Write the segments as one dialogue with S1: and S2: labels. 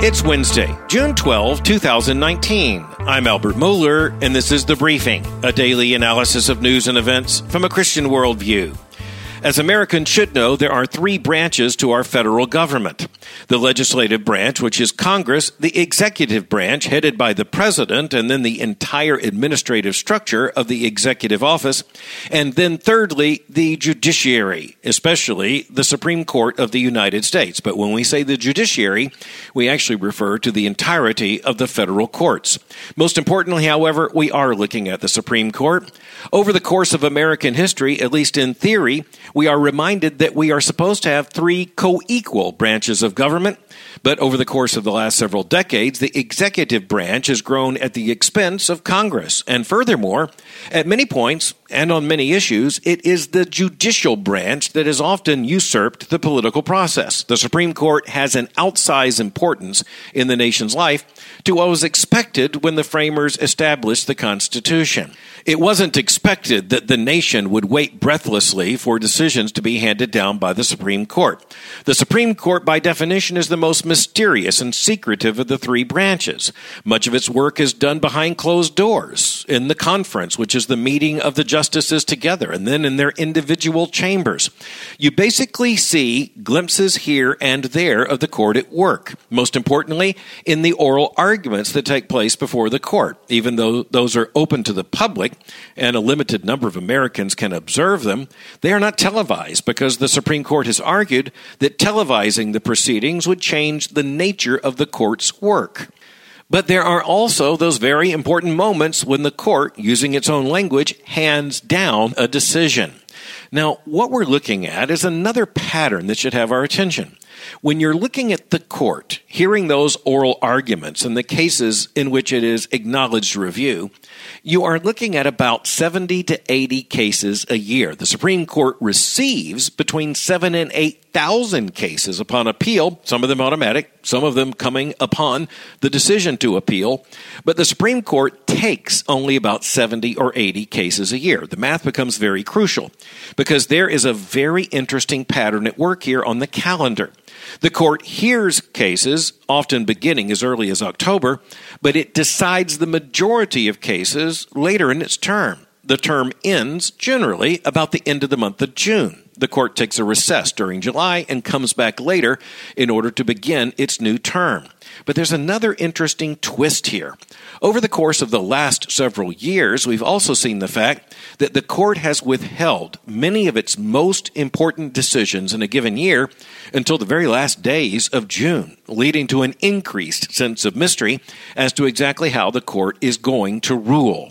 S1: It's Wednesday, June 12, 2019. I'm Albert Mohler, and this is The Briefing, a daily analysis of news and events from a Christian worldview. As Americans should know, there are three branches to our federal government. The legislative branch, which is Congress, the executive branch, headed by the president, and then the entire administrative structure of the executive office, and then thirdly, the judiciary, especially the Supreme Court of the United States. But when we say the judiciary, we actually refer to the entirety of the federal courts. Most importantly, however, we are looking at the Supreme Court. Over the course of American history, at least in theory, we are reminded that we are supposed to have three co-equal branches of government, but over the course of the last several decades, the executive branch has grown at the expense of Congress. And furthermore, at many points and on many issues, it is the judicial branch that has often usurped the political process. The Supreme Court has an outsized importance in the nation's life to what was expected when the framers established the Constitution. It wasn't expected that the nation would wait breathlessly for decisions to be handed down by the Supreme Court. The Supreme Court, by definition, is the most mysterious and secretive of the three branches. Much of its work is done behind closed doors, in the conference, which is the meeting of the justices together, and then in their individual chambers. You basically see glimpses here and there of the court at work. Most importantly, in the oral arguments that take place before the court. Even though those are open to the public, and a limited number of Americans can observe them, they are not televised because the Supreme Court has argued that televising the proceedings would change the nature of the court's work. But there are also those very important moments when the court, using its own language, hands down a decision. Now, what we're looking at is another pattern that should have our attention. When you're looking at the court, hearing those oral arguments and the cases in which it is acknowledged review, you are looking at about 70 to 80 cases a year. The Supreme Court receives between 7,000 and 8,000 cases upon appeal, some of them automatic, some of them coming upon the decision to appeal. But the Supreme Court takes only about 70 or 80 cases a year. The math becomes very crucial because there is a very interesting pattern at work here on the calendar. The court hears cases, often beginning as early as October, but it decides the majority of cases later in its term. The term ends, generally, about the end of the month of June. The court takes a recess during July and comes back later in order to begin its new term. But there's another interesting twist here. Over the course of the last several years, we've also seen the fact that the court has withheld many of its most important decisions in a given year until the very last days of June, leading to an increased sense of mystery as to exactly how the court is going to rule.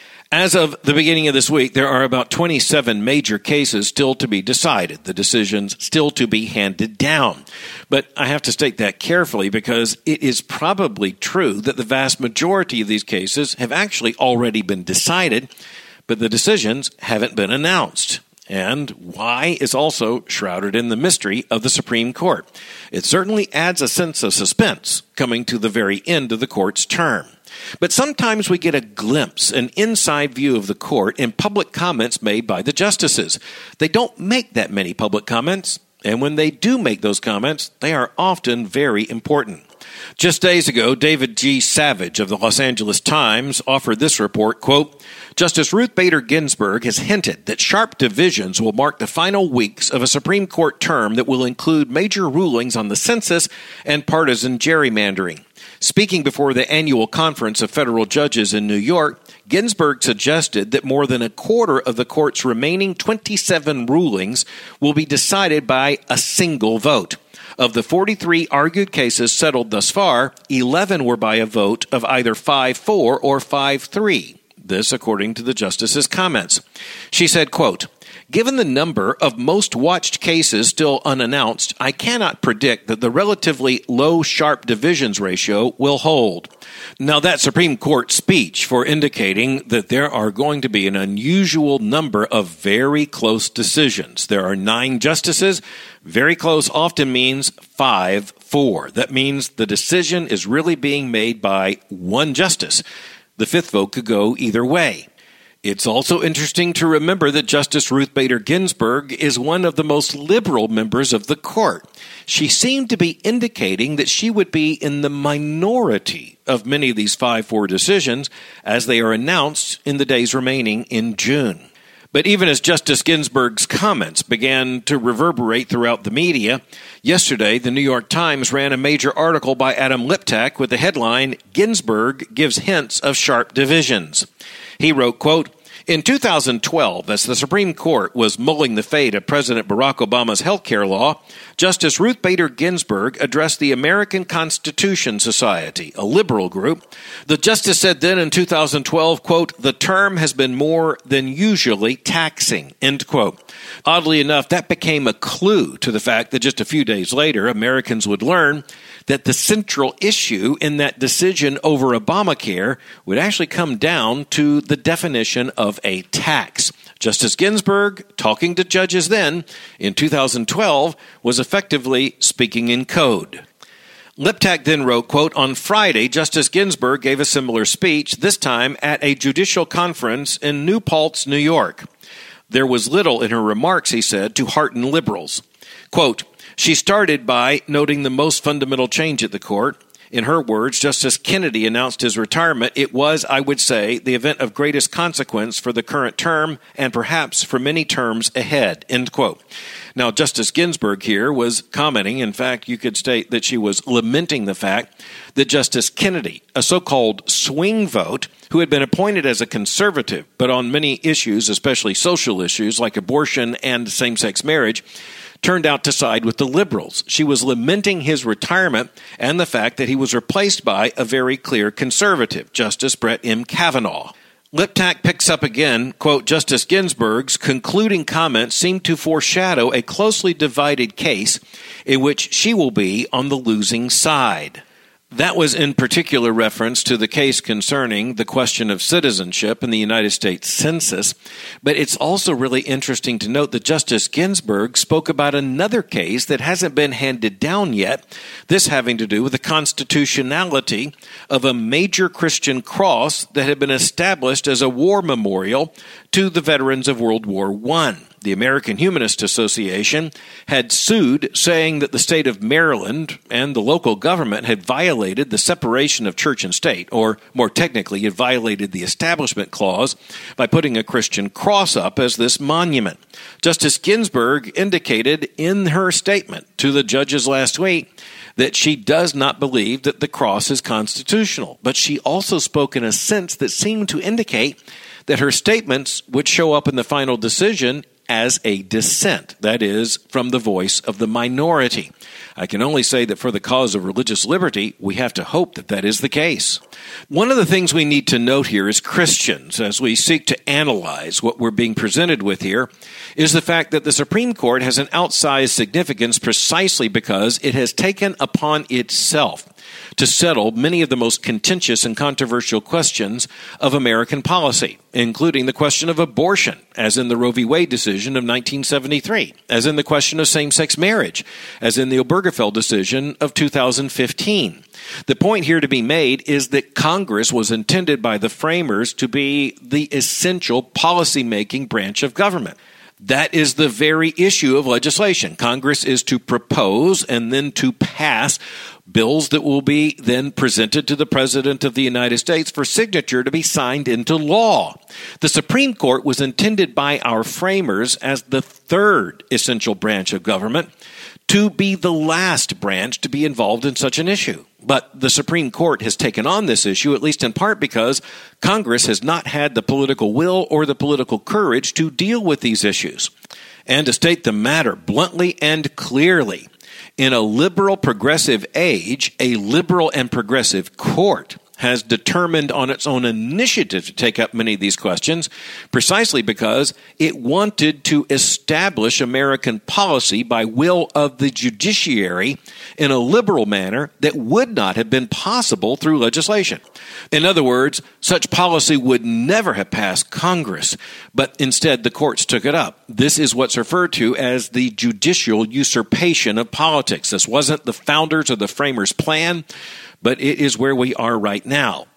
S1: As of the beginning of this week, there are about 27 major cases still to be decided, the decisions still to be handed down. But I have to state that carefully because it is probably true that the vast majority of these cases have actually already been decided, but the decisions haven't been announced. And why is also shrouded in the mystery of the Supreme Court. It certainly adds a sense of suspense coming to the very end of the court's term. But sometimes we get a glimpse, an inside view of the court in public comments made by the justices. They don't make that many public comments, and when they do make those comments, they are often very important. Just days ago, David G. Savage of the Los Angeles Times offered this report, quote, Justice Ruth Bader Ginsburg has hinted that sharp divisions will mark the final weeks of a Supreme Court term that will include major rulings on the census and partisan gerrymandering. Speaking before the annual conference of federal judges in New York, Ginsburg suggested that more than a quarter of the court's remaining 27 rulings will be decided by a single vote. Of the 43 argued cases settled thus far, 11 were by a vote of either 5-4 or 5-3. This, according to the justice's comments. She said, quote, Given the number of most watched cases still unannounced, I cannot predict that the relatively low sharp divisions ratio will hold. Now, that Supreme Court speech for indicating that there are going to be an unusual number of very close decisions. There are 9 justices. Very close often means 5-4. That means the decision is really being made by one justice. The fifth vote could go either way. It's also interesting to remember that Justice Ruth Bader Ginsburg is one of the most liberal members of the court. She seemed to be indicating that she would be in the minority of many of these 5-4 decisions as they are announced in the days remaining in June. But even as Justice Ginsburg's comments began to reverberate throughout the media, yesterday the New York Times ran a major article by Adam Liptak with the headline, "Ginsburg Gives Hints of Sharp Divisions." He wrote, quote, "In 2012, as the Supreme Court was mulling the fate of President Barack Obama's health care law, Justice Ruth Bader Ginsburg addressed the American Constitution Society, a liberal group. The justice said then in 2012, quote, 'The term has been more than usually taxing,' end quote. Oddly enough, that became a clue to the fact that just a few days later, Americans would learn that the central issue in that decision over Obamacare would actually come down to the definition of a tax. Justice Ginsburg, talking to judges then, in 2012, was effectively speaking in code. Liptak then wrote, quote, "On Friday, Justice Ginsburg gave a similar speech, this time at a judicial conference in New Paltz, New York. There was little in her remarks, he said, to hearten liberals. Quote, she started by noting the most fundamental change at the court. In her words, Justice Kennedy announced his retirement. It was, I would say, the event of greatest consequence for the current term and perhaps for many terms ahead," end quote. Now, Justice Ginsburg here was commenting, in fact, you could state that she was lamenting the fact that Justice Kennedy, a so-called swing vote, who had been appointed as a conservative, but on many issues, especially social issues like abortion and same-sex marriage, turned out to side with the liberals. She was lamenting his retirement and the fact that he was replaced by a very clear conservative, Justice Brett M. Kavanaugh. Liptak picks up again, quote, "Justice Ginsburg's concluding comments seem to foreshadow a closely divided case in which she will be on the losing side." That was in particular reference to the case concerning the question of citizenship in the United States Census, but it's also really interesting to note that Justice Ginsburg spoke about another case that hasn't been handed down yet, this having to do with the constitutionality of a major Christian cross that had been established as a war memorial to the veterans of World War I. The American Humanist Association had sued, saying that the state of Maryland and the local government had violated the separation of church and state, or more technically, it violated the Establishment Clause by putting a Christian cross up as this monument. Justice Ginsburg indicated in her statement to the judges last week that she does not believe that the cross is constitutional, but she also spoke in a sense that seemed to indicate that her statements would show up in the final decision as a dissent, that is, from the voice of the minority. I can only say that for the cause of religious liberty, we have to hope that that is the case. One of the things we need to note here as Christians, as we seek to analyze what we're being presented with here, is the fact that the Supreme Court has an outsized significance precisely because it has taken upon itself to settle many of the most contentious and controversial questions of American policy, including the question of abortion, as in the Roe v. Wade decision of 1973, as in the question of same-sex marriage, as in the Obergefell decision of 2015. The point here to be made is that Congress was intended by the framers to be the essential policy-making branch of government. That is the very issue of legislation. Congress is to propose and then to pass bills that will be then presented to the President of the United States for signature to be signed into law. The Supreme Court was intended by our framers as the third essential branch of government to be the last branch to be involved in such an issue. But the Supreme Court has taken on this issue, at least in part because Congress has not had the political will or the political courage to deal with these issues. And to state the matter bluntly and clearly, in a liberal progressive age, a liberal and progressive court has determined on its own initiative to take up many of these questions precisely because it wanted to establish American policy by will of the judiciary in a liberal manner that would not have been possible through legislation. In other words, such policy would never have passed Congress, but instead the courts took it up. This is what's referred to as the judicial usurpation of politics. This wasn't the founders or the framers' plan, but it is where we are right now.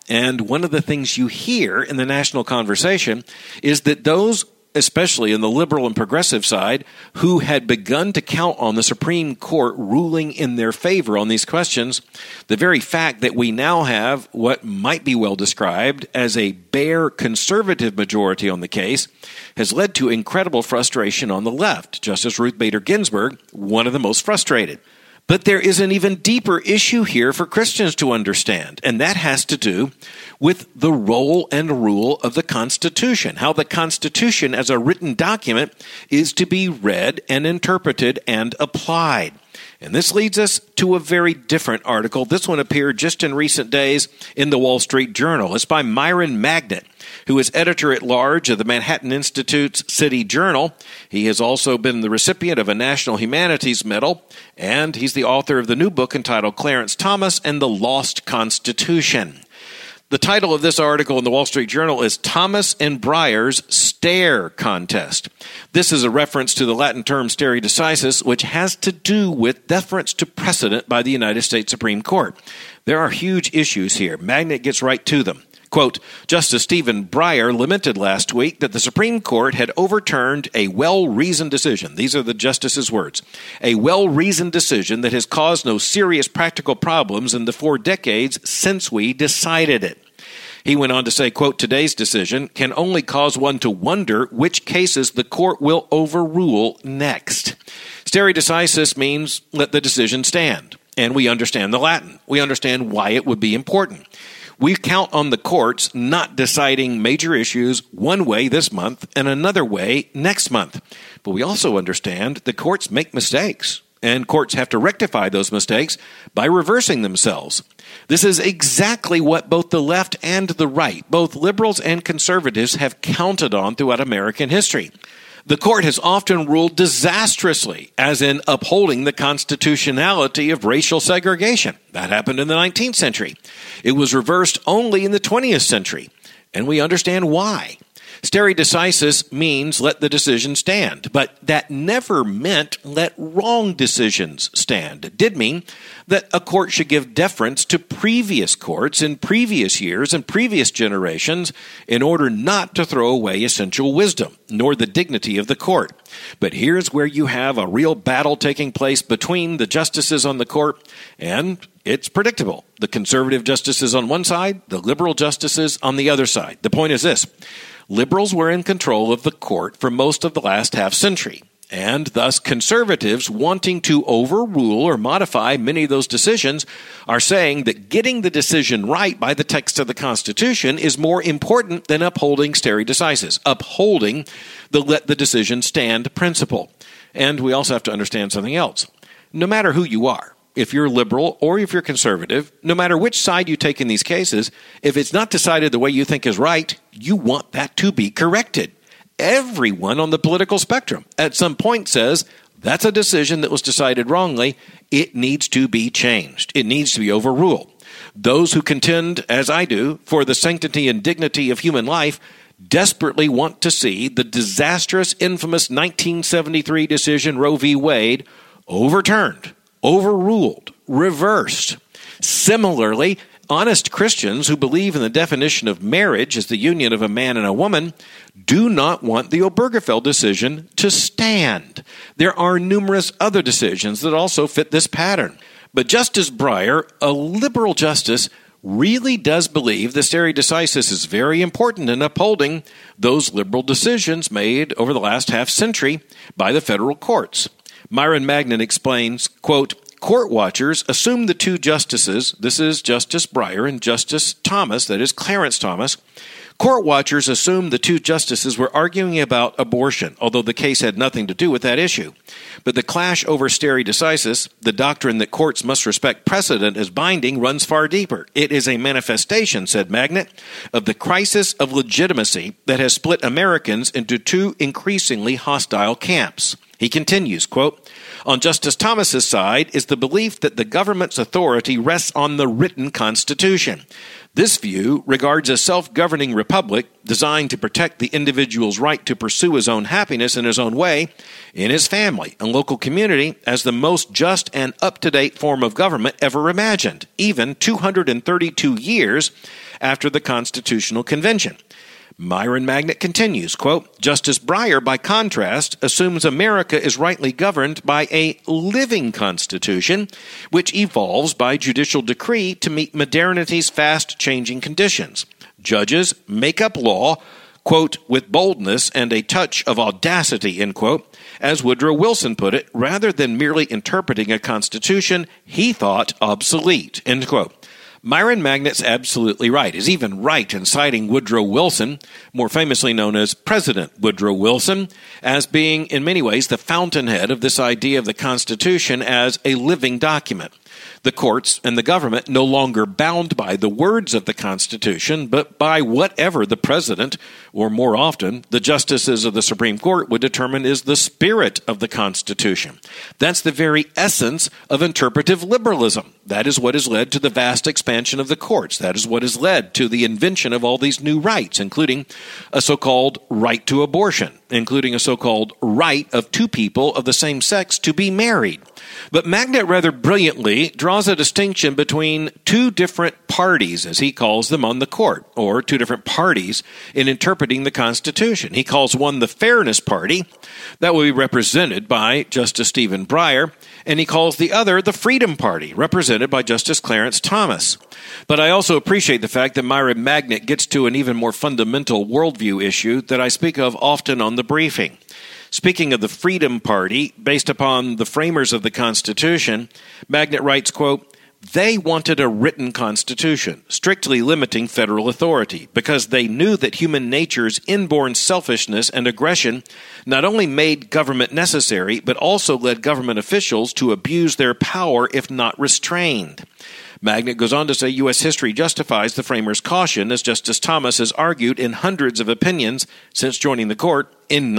S1: And one of the things you hear in the national conversation is that those, especially in the liberal and progressive side, who had begun to count on the Supreme Court ruling in their favor on these questions, the very fact that we now have what might be well described as a bare conservative majority on the case has led to incredible frustration on the left. Justice Ruth Bader Ginsburg, one of the most frustrated. But there is an even deeper issue here for Christians to understand, and that has to do with the role and rule of the Constitution, how the Constitution as a written document is to be read and interpreted and applied. And this leads us to a very different article. This one appeared just in recent days in the Wall Street Journal. It's by Myron Magnet, who is editor-at-large of the Manhattan Institute's City Journal. He has also been the recipient of a National Humanities Medal, and he's the author of the new book entitled Clarence Thomas and the Lost Constitution. The title of this article in the Wall Street Journal is Thomas and Breyer's Stare Contest. This is a reference to the Latin term stare decisis, which has to do with deference to precedent by the United States Supreme Court. There are huge issues here. Magnet gets right to them. Quote, Justice Stephen Breyer lamented last week that the Supreme Court had overturned a well-reasoned decision. These are the justice's words. A well-reasoned decision that has caused no serious practical problems in the 4 decades since we decided it. He went on to say, quote, today's decision can only cause one to wonder which cases the court will overrule next. Stare decisis means let the decision stand. And we understand the Latin. We understand why it would be important. We count on the courts not deciding major issues one way this month and another way next month. But we also understand the courts make mistakes, and courts have to rectify those mistakes by reversing themselves. This is exactly what both the left and the right, both liberals and conservatives, have counted on throughout American history. The court has often ruled disastrously, as in upholding the constitutionality of racial segregation. That happened in the 19th century. It was reversed only in the 20th century, and we understand why. Stare decisis means let the decision stand, but that never meant let wrong decisions stand. It did mean that a court should give deference to previous courts in previous years and previous generations in order not to throw away essential wisdom, nor the dignity of the court. But here's where you have a real battle taking place between the justices on the court, and it's predictable. The conservative justices on one side, the liberal justices on the other side. The point is this. Liberals were in control of the court for most of the last half century, and thus conservatives wanting to overrule or modify many of those decisions are saying that getting the decision right by the text of the Constitution is more important than upholding stare decisis, upholding the let the decision stand principle. And we also have to understand something else. No matter who you are, if you're liberal or if you're conservative, no matter which side you take in these cases, if it's not decided the way you think is right, you want that to be corrected. Everyone on the political spectrum at some point says, that's a decision that was decided wrongly. It needs to be changed. It needs to be overruled. Those who contend, as I do, for the sanctity and dignity of human life desperately want to see the disastrous, infamous 1973 decision Roe v. Wade overturned, overruled, reversed. Similarly, honest Christians who believe in the definition of marriage as the union of a man and a woman do not want the Obergefell decision to stand. There are numerous other decisions that also fit this pattern. But Justice Breyer, a liberal justice, really does believe the stare decisis is very important in upholding those liberal decisions made over the last half century by the federal courts. Myron Magnet explains, quote, court watchers assume the two justices, this is Justice Breyer and Justice Thomas, that is Clarence Thomas, court watchers assume the two justices were arguing about abortion, although the case had nothing to do with that issue. But the clash over stare decisis, the doctrine that courts must respect precedent as binding, runs far deeper. It is a manifestation, said Magnet, of the crisis of legitimacy that has split Americans into two increasingly hostile camps. He continues, quote, "On Justice Thomas's side is the belief that the government's authority rests on the written Constitution. This view regards a self-governing republic designed to protect the individual's right to pursue his own happiness in his own way, in his family and local community, as the most just and up-to-date form of government ever imagined, even 232 years after the Constitutional Convention." Myron Magnet continues, quote, "Justice Breyer, by contrast, assumes America is rightly governed by a living constitution, which evolves by judicial decree to meet modernity's fast-changing conditions. Judges make up law, quote, with boldness and a touch of audacity, end quote, as Woodrow Wilson put it, rather than merely interpreting a constitution he thought obsolete, end quote." Myron Magnet's absolutely right. He's even right in citing Woodrow Wilson, more famously known as President Woodrow Wilson, as being, in many ways, the fountainhead of this idea of the Constitution as a living document. The courts and the government no longer bound by the words of the Constitution, but by whatever the president, or more often, the justices of the Supreme Court would determine is the spirit of the Constitution. That's the very essence of interpretive liberalism. That is what has led to the vast expansion of the courts. That is what has led to the invention of all these new rights, including a so-called right to abortion, including a so-called right of two people of the same sex to be married. But Magnet rather brilliantly draws a distinction between two different parties, as he calls them, on the court, or two different parties in interpreting the Constitution. He calls one the Fairness Party, that will be represented by Justice Stephen Breyer, and he calls the other the Freedom Party, represented by Justice Clarence Thomas. But I also appreciate the fact that Myron Magnet gets to an even more fundamental worldview issue that I speak of often on the briefing. Speaking of the Freedom Party, based upon the framers of the Constitution, Magnet writes, quote, "They wanted a written constitution, strictly limiting federal authority, because they knew that human nature's inborn selfishness and aggression not only made government necessary, but also led government officials to abuse their power if not restrained." Magnet goes on to say U.S. history justifies the framers' caution, as Justice Thomas has argued in hundreds of opinions since joining the court in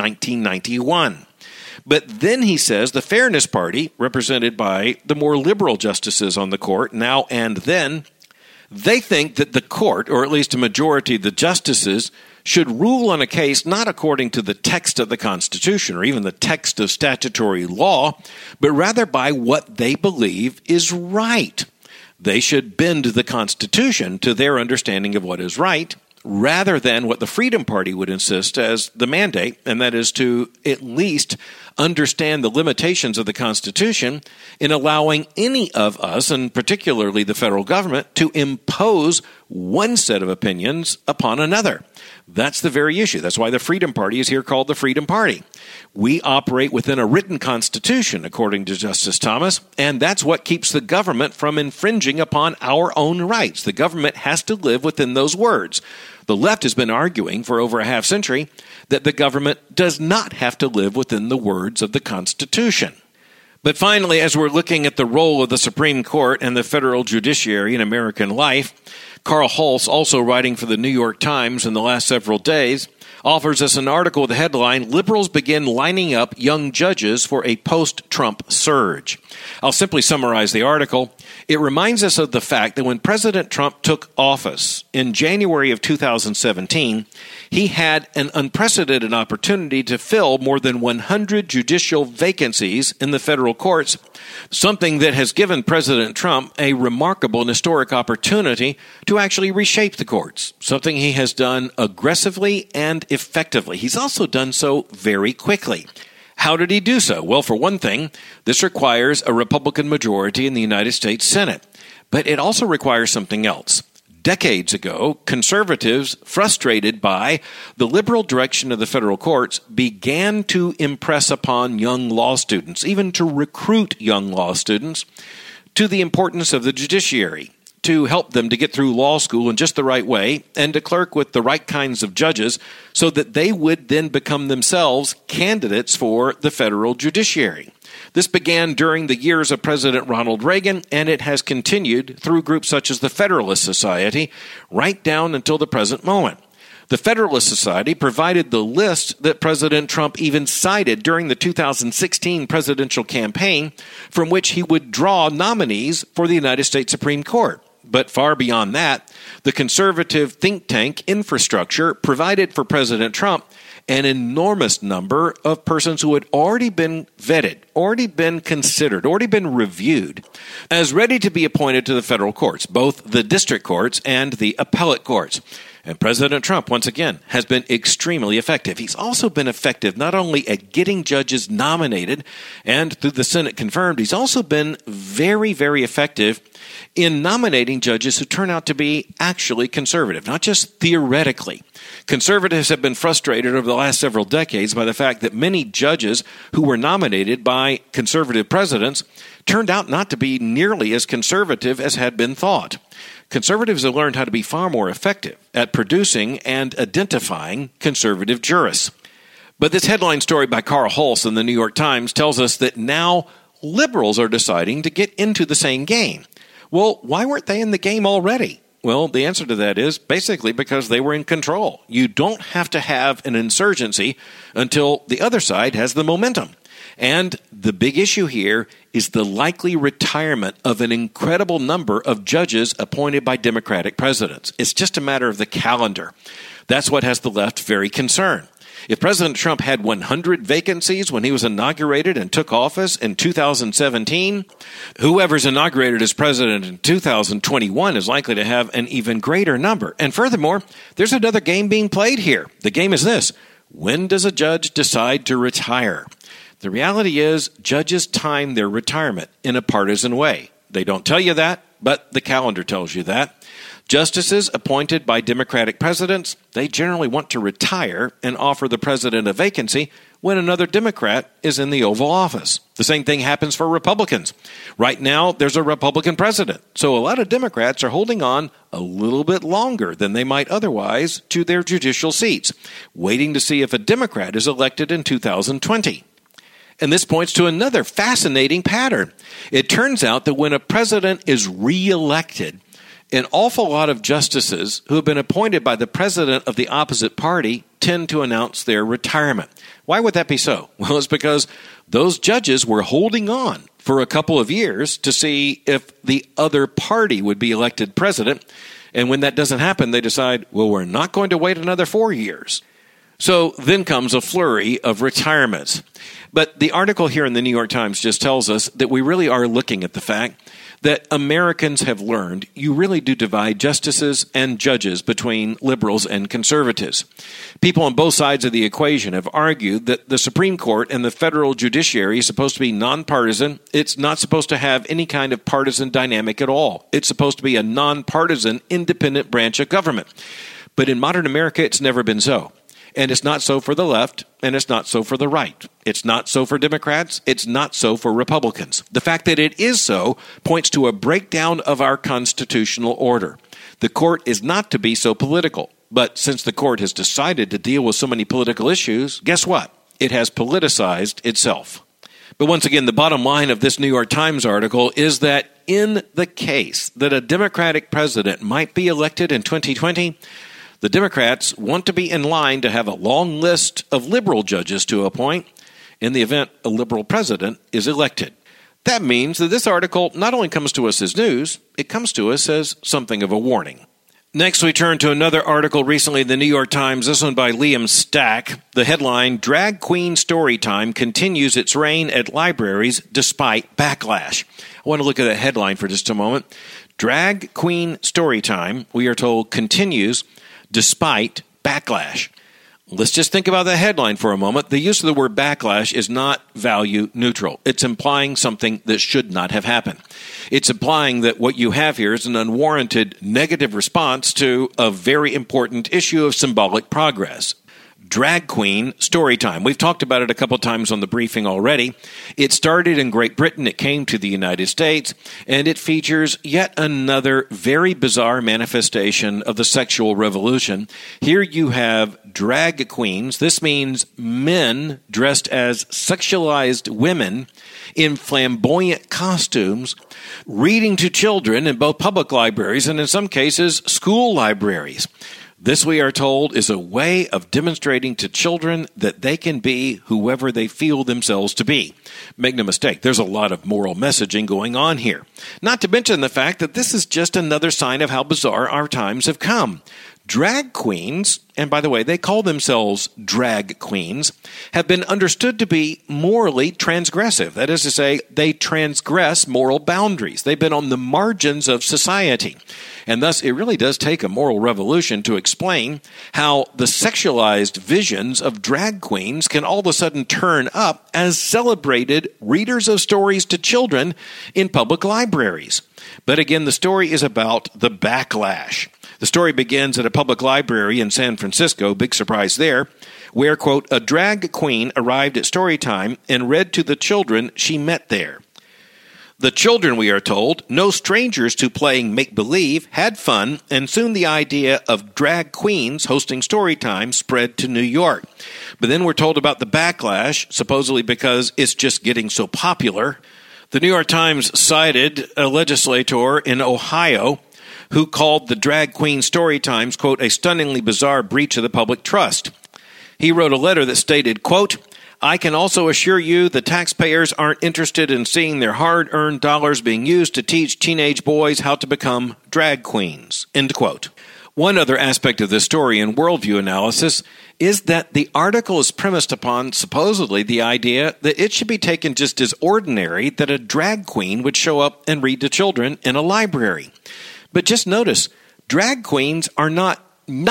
S1: 1991. But then he says the Fairness Party, represented by the more liberal justices on the court now and then, they think that the court, or at least a majority of the justices, should rule on a case not according to the text of the Constitution or even the text of statutory law, but rather by what they believe is right. They should bend the Constitution to their understanding of what is right, rather than what the Freedom Party would insist as the mandate, and that is to at least understand the limitations of the Constitution in allowing any of us, and particularly the federal government, to impose one set of opinions upon another. That's the very issue. That's why the Freedom Party is here called the Freedom Party. We operate within a written constitution, according to Justice Thomas, and that's what keeps the government from infringing upon our own rights. The government has to live within those words. The left has been arguing for over a half century that the government does not have to live within the words of the Constitution. But finally, as we're looking at the role of the Supreme Court and the federal judiciary in American life, Carl Hulse, also writing for the New York Times in the last several days, offers us an article with the headline, "Liberals Begin Lining Up Young Judges for a Post-Trump Surge." I'll simply summarize the article. It reminds us of the fact that when President Trump took office in January of 2017, he had an unprecedented opportunity to fill more than 100 judicial vacancies in the federal courts, something that has given President Trump a remarkable and historic opportunity to actually reshape the courts, something he has done aggressively and effectively. He's also done so very quickly. How did he do so? Well, for one thing, this requires a Republican majority in the United States Senate, but it also requires something else. Decades ago, conservatives, frustrated by the liberal direction of the federal courts, began to impress upon young law students, even to recruit young law students, to the importance of the judiciary, to help them to get through law school in just the right way and to clerk with the right kinds of judges so that they would then become themselves candidates for the federal judiciary. This began during the years of President Ronald Reagan, and it has continued through groups such as the Federalist Society right down until the present moment. The Federalist Society provided the list that President Trump even cited during the 2016 presidential campaign, from which he would draw nominees for the United States Supreme Court. But far beyond that, the conservative think tank Infrastructure provided for President Trump an enormous number of persons who had already been vetted, already been considered, already been reviewed as ready to be appointed to the federal courts, both the district courts and the appellate courts. And President Trump, once again, has been extremely effective. He's also been effective not only at getting judges nominated and through the Senate confirmed, he's also been very, very effective in nominating judges who turn out to be actually conservative, not just theoretically. Conservatives have been frustrated over the last several decades by the fact that many judges who were nominated by conservative presidents turned out not to be nearly as conservative as had been thought. Conservatives have learned how to be far more effective at producing and identifying conservative jurists. But this headline story by Carl Hulse in the New York Times tells us that now liberals are deciding to get into the same game. Well, why weren't they in the game already? Well, the answer to that is basically because they were in control. You don't have to have an insurgency until the other side has the momentum. And the big issue here is the likely retirement of an incredible number of judges appointed by Democratic presidents. It's just a matter of the calendar. That's what has the left very concerned. If President Trump had 100 vacancies when he was inaugurated and took office in 2017, whoever's inaugurated as president in 2021 is likely to have an even greater number. And furthermore, there's another game being played here. The game is this: when does a judge decide to retire? The reality is, judges time their retirement in a partisan way. They don't tell you that, but the calendar tells you that. Justices appointed by Democratic presidents, they generally want to retire and offer the president a vacancy when another Democrat is in the Oval Office. The same thing happens for Republicans. Right now, there's a Republican president, so a lot of Democrats are holding on a little bit longer than they might otherwise to their judicial seats, waiting to see if a Democrat is elected in 2020. And this points to another fascinating pattern. It turns out that when a president is reelected, an awful lot of justices who have been appointed by the president of the opposite party tend to announce their retirement. Why would that be so? Well, it's because those judges were holding on for a couple of years to see if the other party would be elected president. And when that doesn't happen, they decide, well, we're not going to wait another 4 years. So then comes a flurry of retirements. But the article here in the New York Times just tells us that we really are looking at the fact that Americans have learned you really do divide justices and judges between liberals and conservatives. People on both sides of the equation have argued that the Supreme Court and the federal judiciary is supposed to be nonpartisan. It's not supposed to have any kind of partisan dynamic at all. It's supposed to be a nonpartisan, independent branch of government. But in modern America, it's never been so. And it's not so for the left, and it's not so for the right. It's not so for Democrats. It's not so for Republicans. The fact that it is so points to a breakdown of our constitutional order. The court is not to be so political. But since the court has decided to deal with so many political issues, guess what? It has politicized itself. But once again, the bottom line of this New York Times article is that in the case that a Democratic president might be elected in 2020, the Democrats want to be in line to have a long list of liberal judges to appoint in the event a liberal president is elected. That means that this article not only comes to us as news, it comes to us as something of a warning. Next, we turn to another article recently in the New York Times, this one by Liam Stack. The headline, Drag Queen Storytime Continues Its Reign at Libraries Despite Backlash. I want to look at that headline for just a moment. Drag Queen Storytime, we are told, continues despite backlash. Let's just think about that headline for a moment. The use of the word backlash is not value neutral. It's implying something that should not have happened. It's implying that what you have here is an unwarranted negative response to a very important issue of symbolic progress. Drag Queen Storytime. We've talked about it a couple times on the briefing already. It started in Great Britain, it came to the United States, and it features yet another very bizarre manifestation of the sexual revolution. Here you have drag queens. This means men dressed as sexualized women in flamboyant costumes, reading to children in both public libraries and in some cases school libraries. This, we are told, is a way of demonstrating to children that they can be whoever they feel themselves to be. Make no mistake, there's a lot of moral messaging going on here. Not to mention the fact that this is just another sign of how bizarre our times have come. Drag queens, and by the way, they call themselves drag queens, have been understood to be morally transgressive. That is to say, they transgress moral boundaries. They've been on the margins of society. And thus, it really does take a moral revolution to explain how the sexualized visions of drag queens can all of a sudden turn up as celebrated readers of stories to children in public libraries. But again, the story is about the backlash. The story begins at a public library in San Francisco, big surprise there, where, quote, a drag queen arrived at story time and read to the children she met there. The children, we are told, no strangers to playing make-believe, had fun, and soon the idea of drag queens hosting story time spread to New York. But then we're told about the backlash, supposedly because it's just getting so popular. The New York Times cited a legislator in Ohio who called the drag queen story times, quote, a stunningly bizarre breach of the public trust. He wrote a letter that stated, quote, I can also assure you the taxpayers aren't interested in seeing their hard-earned dollars being used to teach teenage boys how to become drag queens, end quote. One other aspect of this story in worldview analysis is that the article is premised upon supposedly the idea that it should be taken just as ordinary that a drag queen would show up and read to children in a library. But just notice, drag queens are not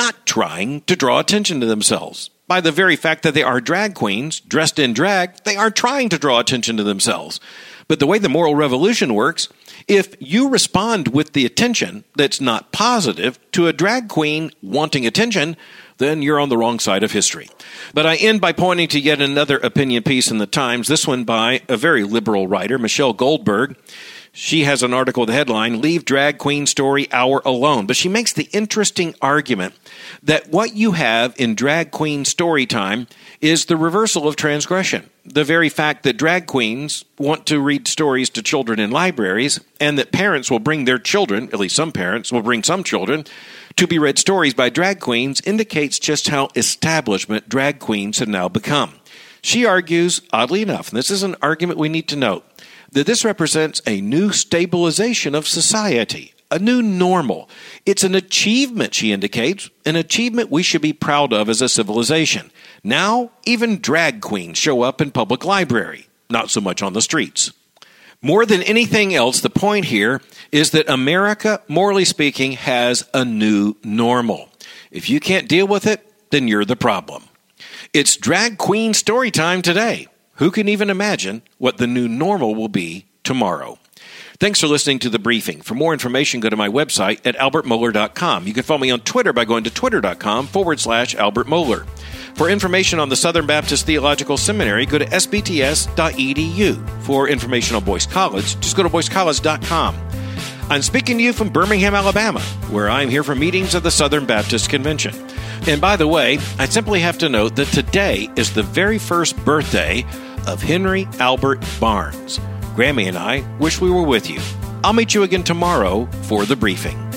S1: trying to draw attention to themselves. By the very fact that they are drag queens, dressed in drag, they are trying to draw attention to themselves. But the way the moral revolution works, if you respond with the attention that's not positive to a drag queen wanting attention, then you're on the wrong side of history. But I end by pointing to yet another opinion piece in the Times, this one by a very liberal writer, Michelle Goldberg. She has an article with the headline, Leave Drag Queen Story Hour Alone. But she makes the interesting argument that what you have in drag queen story time is the reversal of transgression. The very fact that drag queens want to read stories to children in libraries and that parents will bring their children, at least some parents will bring some children, to be read stories by drag queens indicates just how establishment drag queens have now become. She argues, oddly enough, and this is an argument we need to note, that this represents a new stabilization of society, a new normal. It's an achievement, she indicates, an achievement we should be proud of as a civilization. Now, even drag queens show up in public library, not so much on the streets. More than anything else, the point here is that America, morally speaking, has a new normal. If you can't deal with it, then you're the problem. It's drag queen story time today. Who can even imagine what the new normal will be tomorrow? Thanks for listening to The Briefing. For more information, go to my website at albertmohler.com. You can follow me on Twitter by going to twitter.com/Albert Mohler. For information on the Southern Baptist Theological Seminary, go to sbts.edu. For information on Boyce College, just go to boycecollege.com. I'm speaking to you from Birmingham, Alabama, where I'm here for meetings of the Southern Baptist Convention. And by the way, I simply have to note that today is the very first birthday of Henry Albert Barnes. Grammy and I wish we were with you. I'll meet you again tomorrow for The Briefing.